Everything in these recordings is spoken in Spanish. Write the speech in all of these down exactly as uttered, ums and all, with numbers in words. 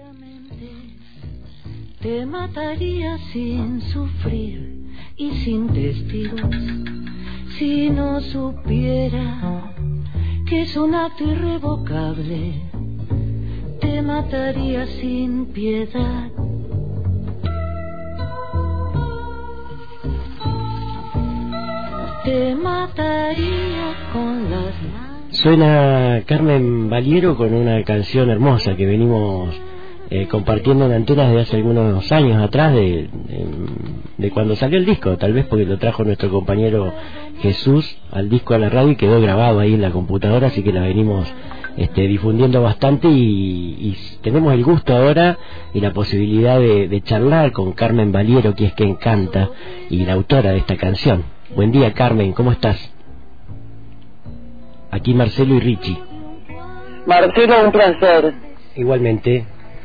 Te mataría sin sufrir y sin testigos, si no supiera que es un acto irrevocable. Te mataría sin piedad. Te mataría con las manos. Suena Carmen Valiero con una canción hermosa que venimos eh, compartiendo en Antenas de hace algunos años atrás, de, de, de cuando salió el disco, tal vez porque lo trajo nuestro compañero Jesús al disco a la radio y quedó grabado ahí en la computadora, así que la venimos este, difundiendo bastante y, y tenemos el gusto ahora y la posibilidad de, de charlar con Carmen Valiero, que es quien canta y la autora de esta canción. Buen día, Carmen, ¿cómo estás? Aquí Marcelo y Richie. Marcelo, un placer. Igualmente.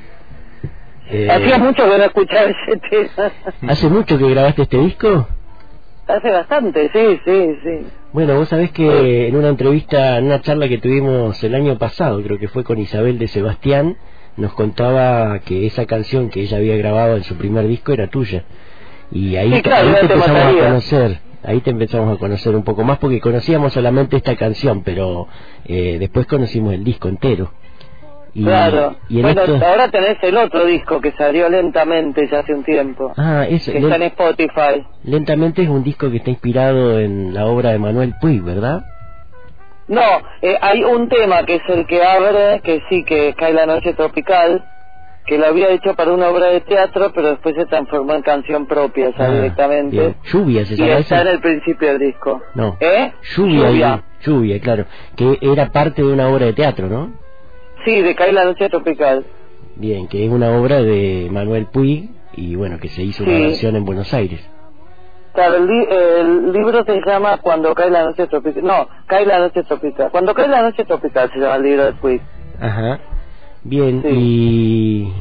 Eh, Hacía mucho que no escuchaba ese tema. ¿Hace mucho que grabaste este disco? Hace bastante, sí, sí, sí. Bueno, vos sabés que en una entrevista, en una charla que tuvimos el año pasado, creo que fue con Isabel de Sebastián, nos contaba que esa canción que ella había grabado en su primer disco era tuya. Y ahí, sí, claro, ahí te te empezamos mataría. a conocer. Ahí te empezamos a conocer un poco más porque conocíamos solamente esta canción, pero eh, después conocimos el disco entero. Y, claro. Y en bueno, esto... ahora tenés el otro disco que salió lentamente ya hace un tiempo. Ah, eso. Que Lent... está en Spotify. Lentamente es un disco que está inspirado en la obra de Manuel Puig, ¿verdad? No, eh, hay un tema que es el que abre, que sí, que Cae la Noche Tropical, que lo había hecho para una obra de teatro, pero después se transformó en canción propia, o sea, ah, directamente. Bien. Lluvia se llama. Y está ese? en el principio del disco. No. ¿Eh? Lluvia. Lluvia. Lluvia, claro. Que era parte de una obra de teatro, ¿no? Sí, de Cae la Noche Tropical. Bien, que es una obra de Manuel Puig y bueno, que se hizo una sí. versión en Buenos Aires. Claro, el, li el libro se llama Cuando cae la noche tropical. No, Cae la Noche Tropical. Cuando cae la noche tropical se llama el libro de Puig. Ajá. Bien, sí. y...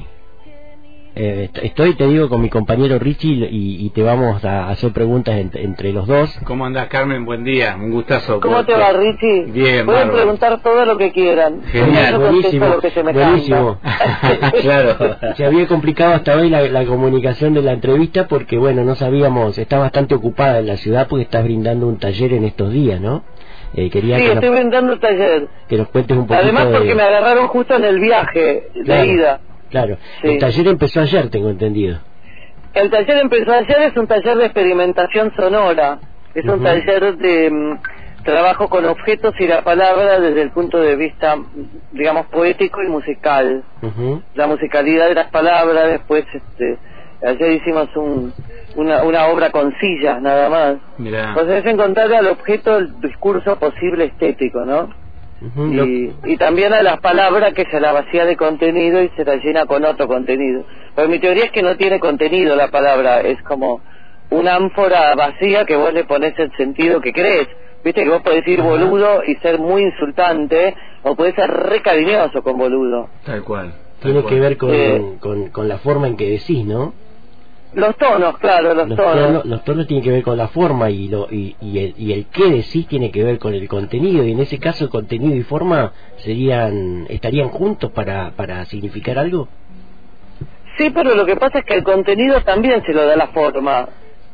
Eh, estoy, te digo, con mi compañero Richie y, y te vamos a hacer preguntas entre, entre los dos. ¿Cómo andás, Carmen? Buen día, un gustazo. ¿Cómo te va, Richie? Bien, pueden bárbaro. preguntar todo lo que quieran. Genial, buenísimo, lo que se me buenísimo. Claro, se había complicado hasta hoy la, la comunicación de la entrevista porque, bueno, no sabíamos, está bastante ocupada en la ciudad porque estás brindando un taller en estos días, ¿no? Eh, quería sí, que estoy nos, brindando el taller. Que nos cuentes un poquito. Además porque de... me agarraron justo en el viaje claro, de ida. Claro, sí. El taller empezó ayer, tengo entendido. El taller empezó ayer, es un taller de experimentación sonora. Es uh-huh. un taller de um, trabajo con objetos y la palabra desde el punto de vista, digamos, poético y musical. Uh-huh. La musicalidad de las palabras, después, este, ayer hicimos un, una, una obra con sillas, nada más. Mirá. Entonces es encontrar al objeto el discurso posible estético, ¿no? Uh-huh. Y, y también a las palabras que se la vacía de contenido y se la llena con otro contenido. Pero mi teoría es que no tiene contenido la palabra, es como una ánfora vacía que vos le ponés el sentido que crees. Viste que vos podés decir boludo y ser muy insultante, o podés ser re cariñoso con boludo. Tal cual. Tal tiene cual. que ver con, eh, con, con la forma en que decís, ¿no? Los tonos, claro, los, los tonos. tonos. Los tonos tienen que ver con la forma y lo y, y, el, y el qué decís tiene que ver con el contenido, y en ese caso contenido y forma serían estarían juntos para, para significar algo. Sí, pero lo que pasa es que el contenido también se lo da la forma.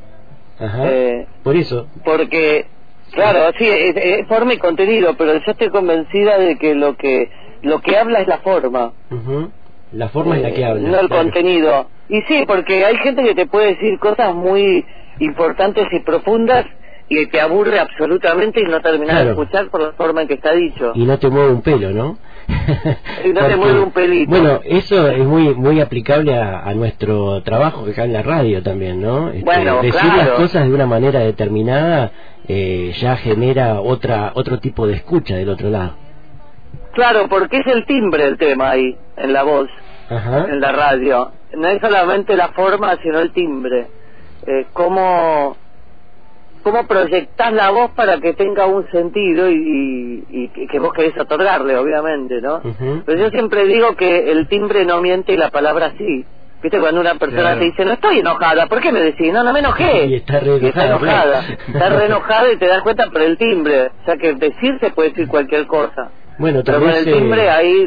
Ajá, eh, por eso. Porque, claro, sí, es, es forma y contenido, pero yo estoy convencida de que lo que lo que habla es la forma. Uh-huh. La forma eh, es la que habla. No el claro. contenido. Y sí, porque hay gente que te puede decir cosas muy importantes y profundas y te aburre absolutamente y no terminas claro. de escuchar por la forma en que está dicho. Y no te mueve un pelo, ¿no? Y no porque, te mueve un pelito. Bueno, eso es muy muy aplicable a, a nuestro trabajo acá en la radio también, ¿no? Este, bueno, decir claro. las cosas de una manera determinada eh, ya genera otra otro tipo de escucha del otro lado. Claro, porque es el timbre el tema ahí, en la voz, Ajá. en la radio. No es solamente la forma, sino el timbre. Eh, cómo, cómo proyectás la voz para que tenga un sentido y, y, y que vos querés otorgarle, obviamente, ¿no? Uh-huh. Pero yo siempre digo que el timbre no miente y la palabra sí. ¿Viste? Cuando una persona claro. te dice, no estoy enojada, ¿por qué me decís? No, no me enojé. Y está re enojada. Y está enojada. Está re enojada y te das cuenta por el timbre. O sea que decir se puede decir cualquier cosa. Bueno, tal pero vez, con el timbre eh... ahí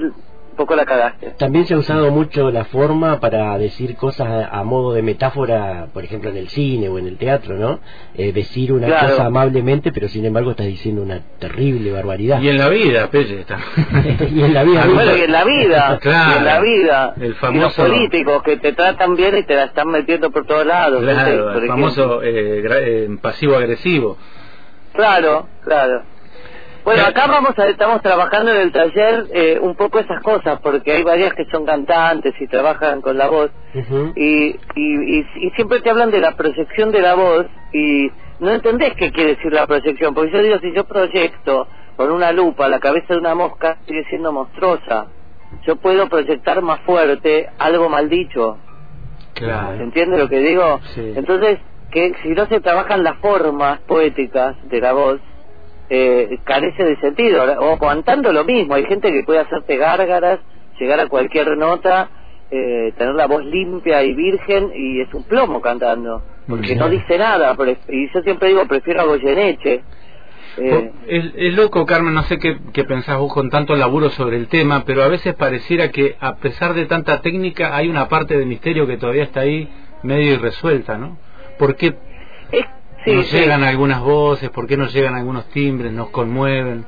un poco la cagaste. También se ha usado mucho la forma para decir cosas a, a modo de metáfora, por ejemplo en el cine o en el teatro, ¿no? Eh, decir una claro. cosa amablemente, pero sin embargo estás diciendo una terrible barbaridad. Y en la vida, Pelle, está. Y en la vida. Bueno, y en la vida, claro, y en la vida. El famoso... Y los políticos que te tratan bien y te la están metiendo por todos lados. Claro, ¿viste? Por el famoso eh, eh, pasivo-agresivo. Claro, claro. Bueno, acá vamos a, estamos trabajando en el taller eh, un poco esas cosas, porque hay varias que son cantantes y trabajan con la voz, Uh-huh. y, y, y, y siempre te hablan de la proyección de la voz, y no entendés qué quiere decir la proyección, porque yo digo, si yo proyecto con una lupa la cabeza de una mosca, sigue siendo monstruosa. Yo puedo proyectar más fuerte algo mal dicho. Claro. ¿Se entiende lo que digo? Sí. Entonces, que si no se trabajan las formas poéticas de la voz, Eh, carece de sentido. O cantando lo mismo, hay gente que puede hacerte gárgaras, llegar a cualquier nota, eh, tener la voz limpia y virgen, y es un plomo cantando, porque no dice nada. Y yo siempre digo, prefiero a Goyeneche. Eh, es, es loco, Carmen, no sé qué, qué pensás vos con tanto laburo sobre el tema, pero a veces pareciera que a pesar de tanta técnica hay una parte de misterio que todavía está ahí medio irresuelta, ¿no? ¿Por qué es, sí, nos sí. llegan algunas voces? ¿Por qué nos llegan algunos timbres? ¿Nos conmueven?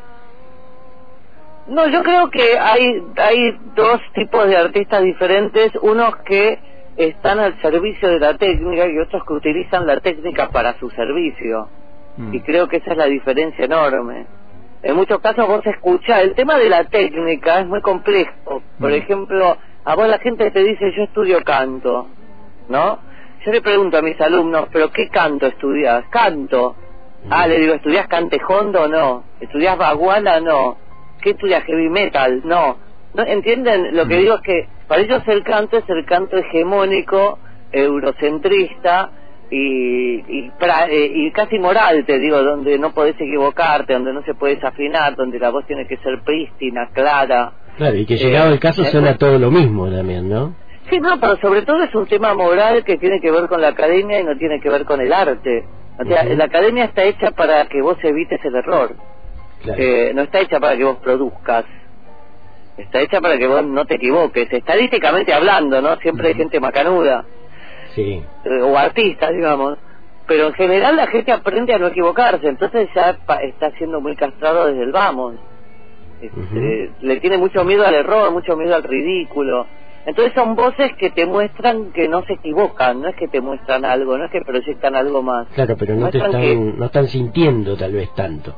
No, yo creo que hay hay dos tipos de artistas diferentes, unos que están al servicio de la técnica y otros que utilizan la técnica para su servicio. Mm. Y creo que esa es la diferencia enorme. En muchos casos vos escuchás, el tema de la técnica es muy complejo. Por mm. ejemplo, a vos la gente te dice, yo estudio canto, ¿no? Yo le pregunto a mis alumnos, ¿pero qué canto estudias? Canto. Mm. Ah, le digo, ¿estudias cantejondo o no? ¿Estudias baguala? No. ¿Qué estudias? Heavy metal. No. ¿No entienden? Lo que digo es que para ellos el canto es el canto hegemónico, eurocentrista y, y, pra, eh, y casi moral, te digo, donde no podés equivocarte, donde no se puede desafinar, donde la voz tiene que ser prístina, clara. Claro, y que llegado eh, el caso eh, suena todo lo mismo también, ¿no? Sí, no, pero sobre todo es un tema moral que tiene que ver con la academia y no tiene que ver con el arte. O sea, uh-huh. La academia está hecha para que vos evites el error. Claro. Eh, no está hecha para que vos produzcas. Está hecha para que vos no te equivoques. Estadísticamente hablando, ¿no? Siempre uh-huh. hay gente macanuda. Sí. Eh, o artistas, digamos. Pero en general la gente aprende a no equivocarse. Entonces ya pa- está siendo muy castrado desde el vamos. Uh-huh. Eh, le tiene mucho miedo al error, mucho miedo al ridículo. Entonces son voces que te muestran que no se equivocan, no es que te muestran algo, no es que proyectan algo más. Claro, pero no te están, que... no están sintiendo tal vez tanto.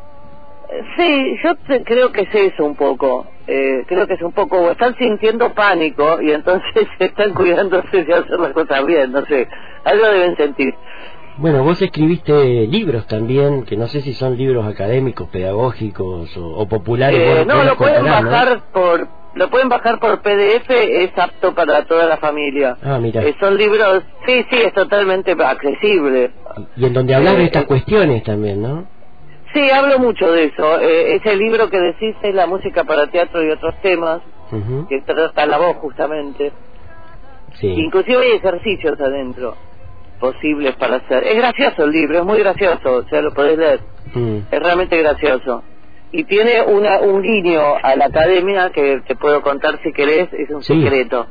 Sí, yo te, creo que es eso un poco, eh, creo que es un poco, o están sintiendo pánico y entonces están cuidándose de hacer las cosas bien, no sé, algo deben sentir. Bueno, vos escribiste libros también, que no sé si son libros académicos, pedagógicos o, o populares. Eh, bueno, no, lo pueden contarán, bajar ¿no? por, lo pueden bajar por P D F, es apto para toda la familia. Ah, mira. Eh, son libros, sí, sí, es totalmente accesible. Y en donde hablas eh, de estas eh, cuestiones también, ¿no? Sí, hablo mucho de eso. Eh, ese libro que decís es La música para teatro y otros temas, uh-huh. que trata la voz justamente. Sí. Inclusive hay ejercicios adentro posibles para hacer. Es gracioso el libro, es muy gracioso, o sea, lo podés leer. Mm. Es realmente gracioso. Y tiene una, un guiño a la academia que te puedo contar si querés, es un sí. secreto.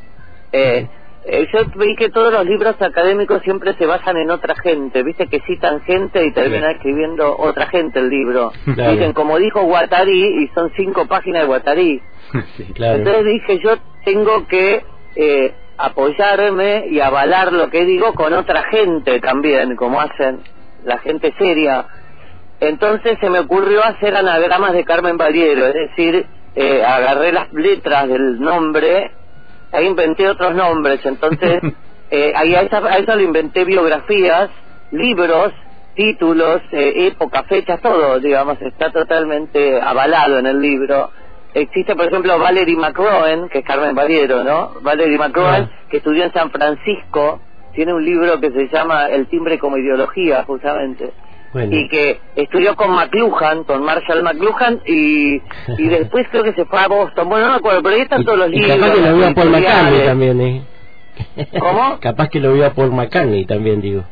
Eh, eh, yo vi que todos los libros académicos siempre se basan en otra gente, viste que citan gente y terminan sí. escribiendo otra gente el libro. Claro. Dicen, como dijo Guattari, y son cinco páginas de Guattari. Sí, claro. Entonces dije, yo tengo que eh, apoyarme y avalar lo que digo con otra gente también, como hacen la gente seria. Entonces se me ocurrió hacer anagramas de Carmen Baliero, es decir, eh, agarré las letras del nombre, ahí inventé otros nombres, entonces eh, ahí a, esa, a eso le inventé biografías, libros, títulos, eh, época, fechas, todo, digamos, está totalmente avalado en el libro. Existe, por ejemplo, Valerie McRoen, que es Carmen Baliero, ¿no? Valerie McRoen, ah. que estudió en San Francisco, tiene un libro que se llama El timbre como ideología, justamente. Bueno. Y que estudió con McLuhan, con Marshall McLuhan, y, y después creo que se fue a Boston. Bueno, no me acuerdo, pero ahí están todos los y libros. Capaz que lo vio a Paul McCartney también, ¿eh? ¿Cómo? Capaz que lo vio a Paul McCartney también, digo.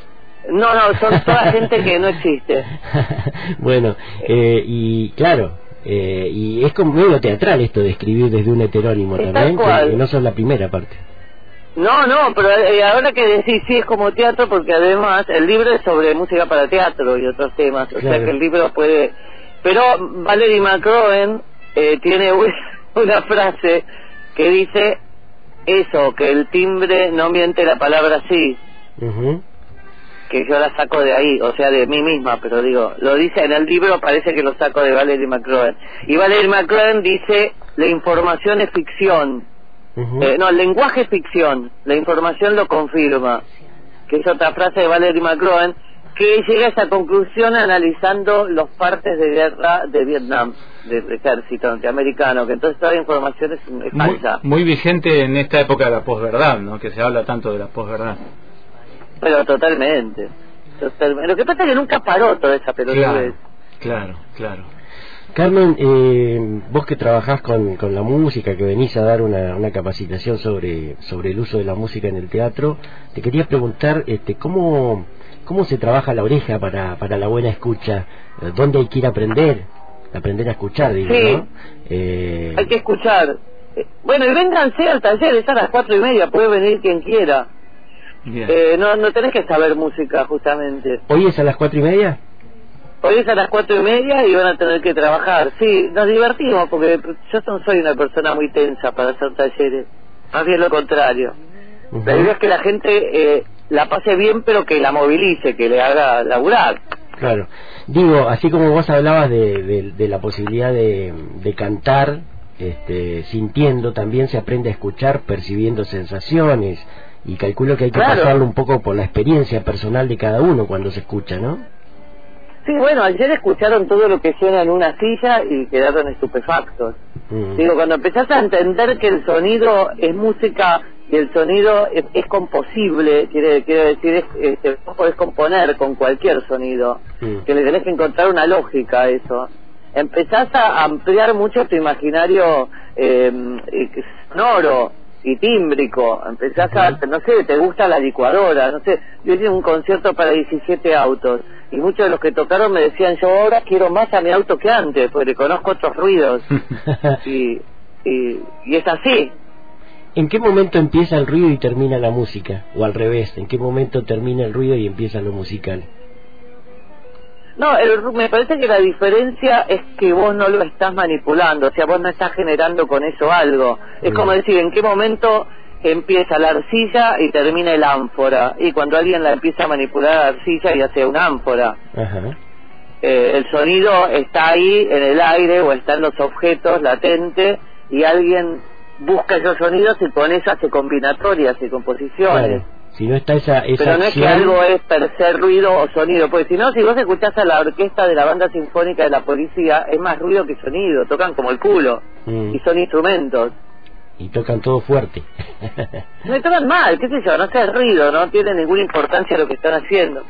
No, no, son toda gente que no existe. Bueno, eh, y claro, Eh, y es como medio teatral esto de escribir desde un heterónimo es también, que no son la primera parte. No, no, pero eh, ahora que decís, sí, es como teatro, porque además el libro es sobre música para teatro y otros temas, o claro. sea que el libro puede... Pero Valerie McCrohan eh, tiene una frase que dice eso, que el timbre no miente la palabra sí, uh-huh. que yo la saco de ahí, o sea, de mí misma, pero digo, lo dice en el libro, parece que lo saco de Valerie McCrohan. Y Valerie McCrohan dice, la información es ficción. Uh-huh. Eh, no, el lenguaje es ficción, la información lo confirma, que es otra frase de Valerie McCrohan, que llega a esa conclusión analizando los partes de guerra de Vietnam, del ejército norteamericano, que entonces toda la información es, es falsa. Muy, muy vigente en esta época de la posverdad, ¿no? Que se habla tanto de la posverdad. Pero totalmente, totalmente. Lo que pasa es que nunca paró toda esa pelotudez. Claro, claro, claro. Carmen, eh, vos que trabajás con, con la música, que venís a dar una, una capacitación sobre, sobre el uso de la música en el teatro, te quería preguntar este, ¿cómo, cómo se trabaja la oreja para, para la buena escucha? ¿Dónde hay que ir a aprender? Aprender a escuchar, digo, sí, ¿no? Eh... hay que escuchar. Bueno, y vénganse al taller, es a las cuatro y media, puede venir quien quiera. Eh, no, no tenés que saber música, justamente. ¿Hoy es a las cuatro y media? Hoy es a las cuatro y media y van a tener que trabajar. Sí, nos divertimos porque yo no soy una persona muy tensa para hacer talleres. Más bien lo contrario. Uh-huh. La idea es que la gente eh, la pase bien, pero que la movilice, que le haga laburar. Claro. Digo, así como vos hablabas de, de, de la posibilidad de, de cantar, este, sintiendo, también se aprende a escuchar, percibiendo sensaciones. Y calculo que hay que claro. pasarlo un poco por la experiencia personal de cada uno cuando se escucha, ¿no? Sí, bueno, ayer escucharon todo lo que suena en una silla y quedaron estupefactos. Mm. Digo, cuando empezás a entender que el sonido es música y el sonido es, es composible, quiere, quiere decir, es, este, vos podés componer con cualquier sonido, mm. que le tenés que encontrar una lógica a eso. Empezás a ampliar mucho tu imaginario eh, sonoro y tímbrico, empezás a, no sé, te gusta la licuadora, no sé, yo hice un concierto para diecisiete autos y muchos de los que tocaron me decían, yo ahora quiero más a mi auto que antes, porque conozco otros ruidos y, y, y es así. ¿En qué momento empieza el ruido y termina la música? O al revés, ¿en qué momento termina el ruido y empieza lo musical? No, el, me parece que la diferencia es que vos no lo estás manipulando, o sea, vos no estás generando con eso algo. Es como decir, ¿en qué momento empieza la arcilla y termina el ánfora? Y cuando alguien la empieza a manipular la arcilla y hace una ánfora. Ajá. Eh, el sonido está ahí en el aire o está en los objetos latente y alguien busca esos sonidos y con eso hace combinatorias y composiciones. Claro. Si no está esa, esa pero no acción... es que algo es per se ruido o sonido, porque si no, si vos escuchás a la orquesta de la banda sinfónica de la policía, es más ruido que sonido, tocan como el culo, mm. y son instrumentos. Y tocan todo fuerte. No tocan mal, qué sé yo, no sé, el ruido, no tiene ninguna importancia lo que están haciendo.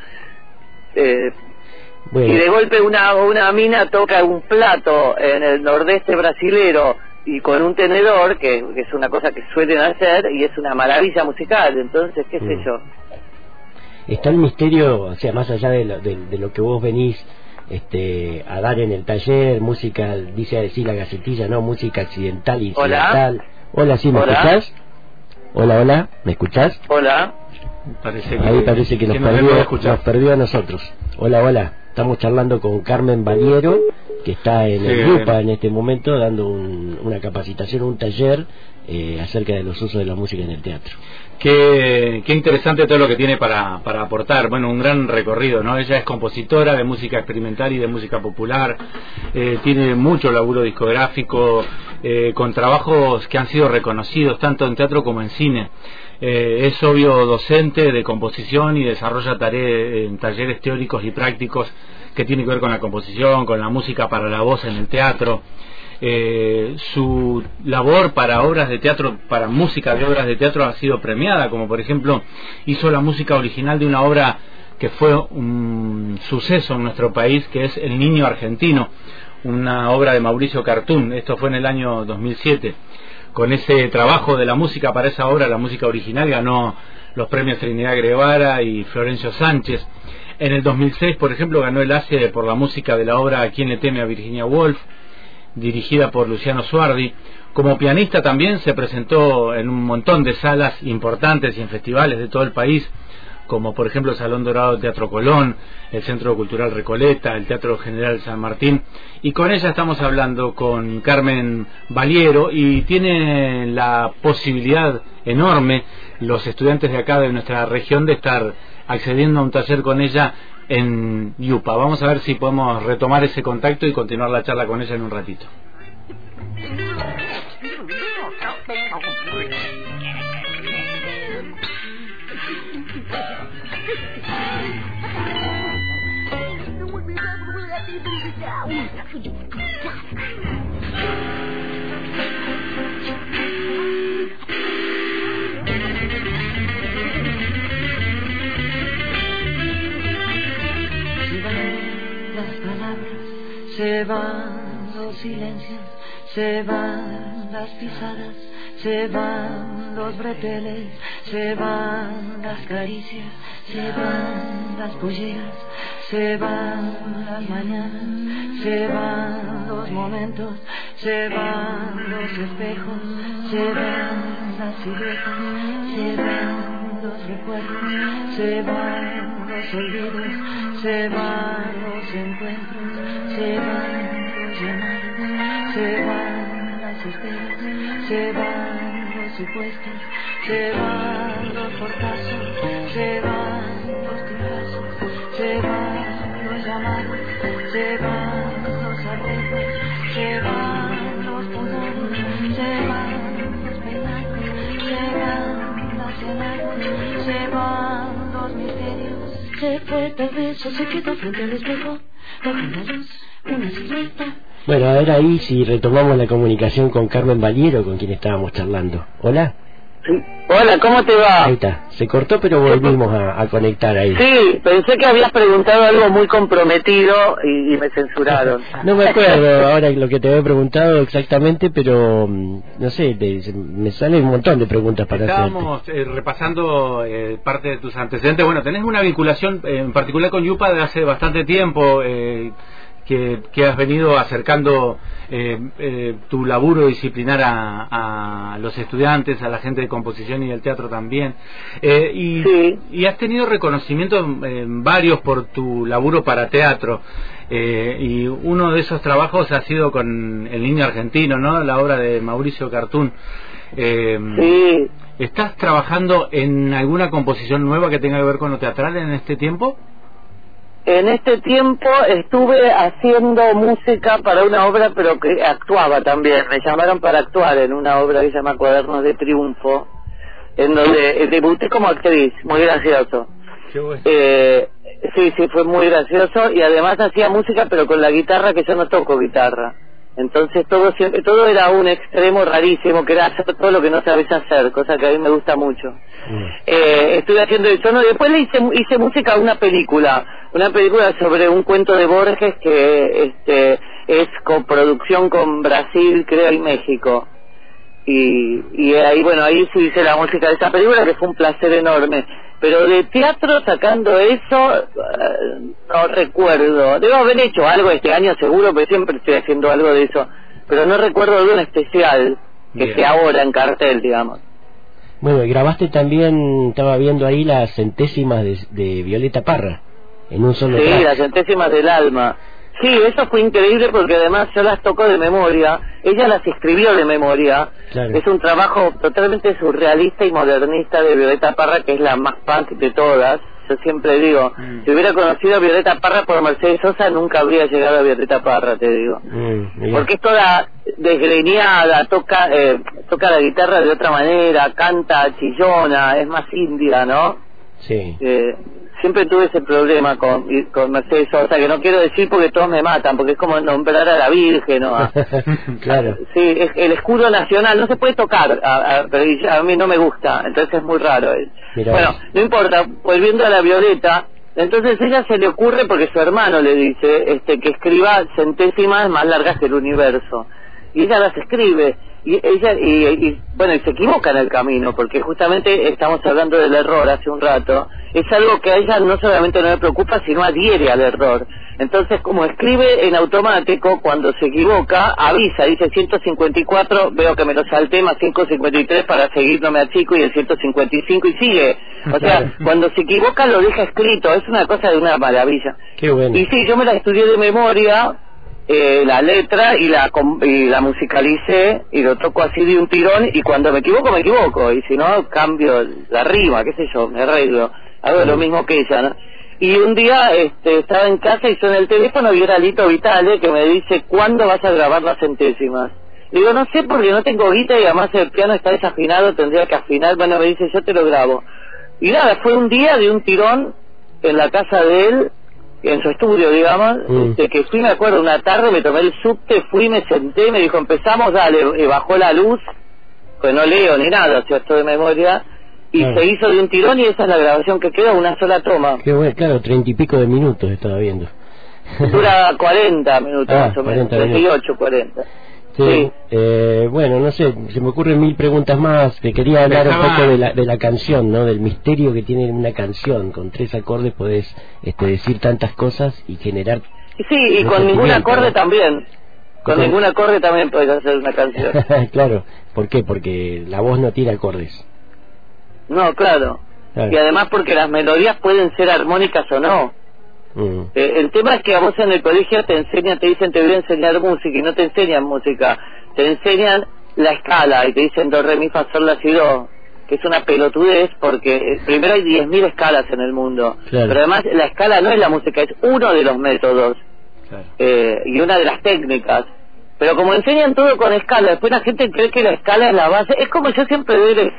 Eh, bueno. Y de golpe una, una mina toca un plato en el nordeste brasilero, y con un tenedor, que, que es una cosa que suelen hacer, y es una maravilla musical, entonces, qué mm. sé yo. Está el misterio, o sea, más allá de lo, de, de lo que vos venís este, a dar en el taller, música, dice a decir la gacetilla, ¿no? Música accidental y incidental. Hola, hola, ¿sí me hola. escuchás? Hola, hola, ¿me escuchás? Hola. Parece que, Ahí parece que, que nos, perdió, nos perdió a nosotros. Hola, hola, estamos charlando con Carmen Valiero, que está en sí, el Lupa en este momento dando un, una capacitación, un taller eh, acerca de los usos de la música en el teatro. Qué, qué interesante todo lo que tiene para, para aportar. Bueno, un gran recorrido, ¿no? Ella es compositora de música experimental y de música popular, eh, tiene mucho laburo discográfico, eh, con trabajos que han sido reconocidos tanto en teatro como en cine. Eh, es obvio docente de composición y desarrolla tareas en talleres teóricos y prácticos que tienen que ver con la composición, con la música para la voz en el teatro. Eh, su labor para obras de teatro, para música de obras de teatro ha sido premiada, como por ejemplo hizo la música original de una obra que fue un suceso en nuestro país, que es El Niño Argentino, una obra de Mauricio Cartún. Esto fue en el año dos mil siete. Con ese trabajo de la música para esa obra, la música original, ganó los premios Trinidad Guevara y Florencio Sánchez. En el dos mil seis, por ejemplo, ganó el A C E por la música de la obra ¿A quién le teme? A Virginia Woolf. dirigida por Luciano Suardi. Como pianista también se presentó en un montón de salas importantes y en festivales de todo el país, como por ejemplo el Salón Dorado del Teatro Colón, el Centro Cultural Recoleta, el Teatro General San Martín, y con ella estamos hablando con Carmen Baliero, y tiene la posibilidad enorme los estudiantes de acá de nuestra región de estar accediendo a un taller con ella en Yupa. Vamos a ver si podemos retomar ese contacto y continuar la charla con ella en un ratito. Se van los silencios, se van las pisadas, se van los breteles, se van las caricias, se van las polleras, se van las mañanas, se van los momentos, se van los espejos, se van las siluetas, se van los recuerdos, se van los olvidos, se van los encuentros, se van los llamados, se van las esperas, se van los supuestos, se van los portazos, se van los timbrazos, se van los llamados, se van los arreglos, se van los pudores, se van los peinados, se van las cenadas, se van los misterios. Se fue tal vez o se quedó frente al espejo, bajo la luz, una silueta. Bueno, a ver ahí si retomamos la comunicación con Carmen Baliero, con quien estábamos charlando. Hola. Sí. Hola, ¿cómo te va? Ahí está, se cortó pero volvimos a, a conectar ahí. Sí, pensé que habías preguntado algo muy comprometido y, y me censuraron. No me acuerdo ahora lo que te había preguntado exactamente, pero no sé, te, me salen un montón de preguntas para hacerte. Estábamos eh, repasando eh, parte de tus antecedentes. Bueno, tenés una vinculación eh, en particular con Yupa de hace bastante tiempo, eh, que, que has venido acercando eh, eh, tu laburo disciplinar a, a los estudiantes, a la gente de composición y del teatro también, eh, y, sí. y has tenido reconocimientos eh, varios por tu laburo para teatro, eh, y uno de esos trabajos ha sido con El Niño Argentino, ¿no? La obra de Mauricio Cartún. Eh, sí. ¿Estás trabajando en alguna composición nueva que tenga que ver con lo teatral en este tiempo? En este tiempo estuve haciendo música para una obra, pero que actuaba también. Me llamaron para actuar en una obra que se llama Cuadernos de Triunfo, en donde debuté como actriz. Muy gracioso. Qué bueno. Eh, sí, sí, fue muy gracioso. Y además hacía música, pero con la guitarra, que yo no toco guitarra. Entonces todo siempre, todo era un extremo rarísimo, que era hacer todo lo que no sabes hacer, cosa que a mí me gusta mucho. Mm. Eh, estuve haciendo eso, ¿no? Después le hice, hice música a una película, una película sobre un cuento de Borges que este es coproducción con Brasil, creo, y México. Y, y ahí, bueno, ahí sí hice la música de esa película, que fue un placer enorme. Pero de teatro, sacando eso, uh, no recuerdo. Debo haber hecho algo este año seguro, porque siempre estoy haciendo algo de eso. Pero no recuerdo de un especial que esté ahora en cartel, digamos. Bueno, y grabaste también, estaba viendo ahí las centésimas de, de Violeta Parra, en un solo Sí, track. las centésimas del alma. Sí, eso fue increíble porque además yo las toco de memoria, ella las escribió de memoria. Claro. Es un trabajo totalmente surrealista y modernista de Violeta Parra, que es la más punk de todas. Yo siempre digo, mm. si hubiera conocido a Violeta Parra por Mercedes Sosa, nunca habría llegado a Violeta Parra, te digo. Mm, porque es toda desgreñada, toca eh, toca la guitarra de otra manera, canta chillona, es más india, ¿no? Sí. Eh, siempre tuve ese problema con, con Mercedes Sosa, que no quiero decir porque todos me matan, porque es como nombrar a la Virgen, ¿no? A, claro. Sí, es el escudo nacional, no se puede tocar, a, a, pero a mí no me gusta, entonces es muy raro. Mirá. Bueno, no importa, volviendo a la Violeta, entonces ella se le ocurre, porque su hermano le dice este que escriba centésimas más largas que el universo, y ella las escribe, y ella y, y bueno, y se equivoca en el camino, porque justamente estamos hablando del error hace un rato. Es algo que a ella no solamente no le preocupa, sino adhiere al error. Entonces, como escribe en automático, cuando se equivoca, avisa, dice ciento cincuenta y cuatro, veo que me lo salté, más ciento cincuenta y tres para seguir, no me achico, y el ciento cincuenta y cinco, y sigue. O sea, cuando se equivoca lo deja escrito, es una cosa de una maravilla. Qué bueno. Y sí, yo me la estudié de memoria, eh, la letra, y la y la musicalicé, y lo toco así de un tirón, y cuando me equivoco, me equivoco, y si no, cambio la rima, qué sé yo, me arreglo. Hago lo mismo que ella, ¿no? Y un día este, estaba en casa y suena el teléfono y era Lito Vitale que me dice, ¿cuándo vas a grabar las centésimas? Le digo, no sé, porque no tengo guita y además el piano está desafinado, tendría que afinar. Bueno, me dice, yo te lo grabo. Y nada, fue un día de un tirón en la casa de él, en su estudio, digamos, mm. este, que fui, me acuerdo, una tarde, me tomé el subte, fui, me senté, me dijo, empezamos, dale, y bajó la luz, pues no leo ni nada, o sea, esto de memoria, y claro. Se hizo de un tirón y esa es la grabación que queda, una sola toma. Qué bueno, claro, treinta y pico de minutos estaba viendo. Dura cuarenta minutos ah, más o menos, treinta y ocho, cuarenta. Sí, sí. Eh, bueno, no sé, se me ocurren mil preguntas más. Te quería hablar Estaba... un poco de la, de la canción, ¿no? Del misterio que tiene una canción. Con tres acordes podés este, decir tantas cosas y generar... Sí, y con ningún acorde, ¿no? También. Con ¿Cómo? Ningún acorde también podés hacer una canción. Claro, ¿por qué? Porque la voz no tira acordes. No, claro. claro. Y además porque las melodías pueden ser armónicas o no. Mm. Eh, el tema es que a vos en el colegio te enseñan, te dicen te voy a enseñar música y no te enseñan música, te enseñan la escala y te dicen do, re, mi, fa, sol, la, si, do, que es una pelotudez porque eh, primero hay diez mil escalas en el mundo, claro. Pero además la escala no es la música, es uno de los métodos, claro. eh, y una de las técnicas. Pero como enseñan todo con escala, después la gente cree que la escala es la base. Es como yo siempre digo.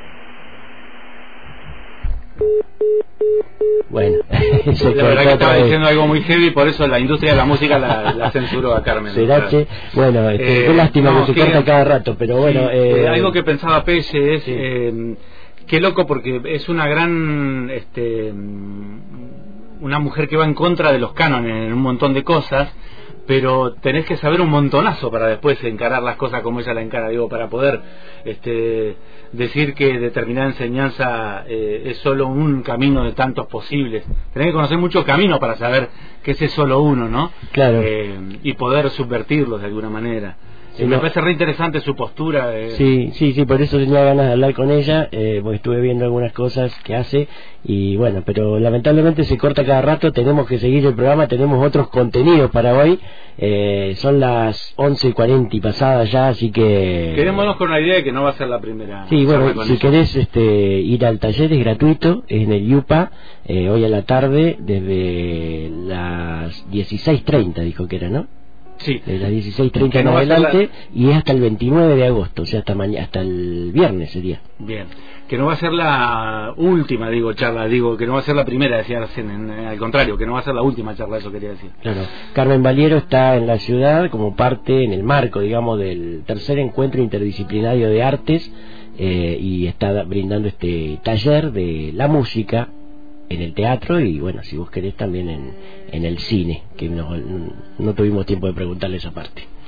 Bueno, la verdad que estaba diciendo algo muy heavy, por eso la industria de la música la, la censuró a Carmen. ¿Será que? Bueno, este, eh, qué lástima no, que se corta que, cada rato, pero bueno. Sí, eh, eh, algo que pensaba Pelle es, sí. eh, qué loco porque es una gran, este, una mujer que va en contra de los cánones en un montón de cosas, pero tenés que saber un montonazo para después encarar las cosas como ella la encara, digo, para poder este, decir que determinada enseñanza eh, es solo un camino de tantos posibles. Tenés que conocer muchos caminos para saber que ese es solo uno, ¿no? Claro. Eh, y poder subvertirlos de alguna manera. Sí, me no. parece re interesante su postura. Eh. Sí, sí, sí, por eso tenía ganas de hablar con ella, eh, porque estuve viendo algunas cosas que hace y bueno, pero lamentablemente se corta cada rato, tenemos que seguir el programa, tenemos otros contenidos para hoy, eh, son las once y cuarenta y pasadas ya, así que... Quedémonos con la idea de que no va a ser la primera. Sí, bueno, si querés este, ir al taller es gratuito, es en el Yupa, eh, hoy a la tarde, desde las dieciséis treinta dijo que era, ¿no? Sí. De las dieciséis treinta en adelante la... y es hasta el veintinueve de agosto, o sea, hasta mañana, hasta el viernes sería. Bien, que no va a ser la última, digo, charla, digo, que no va a ser la primera, decía Arsén, en, en, al contrario, que no va a ser la última charla, eso quería decir. Claro, Carmen Valiero está en la ciudad como parte, en el marco, digamos, del tercer encuentro interdisciplinario de artes eh, y está brindando este taller de la música en el teatro y bueno, si vos querés también en, en el cine, que no, no tuvimos tiempo de preguntarle esa parte.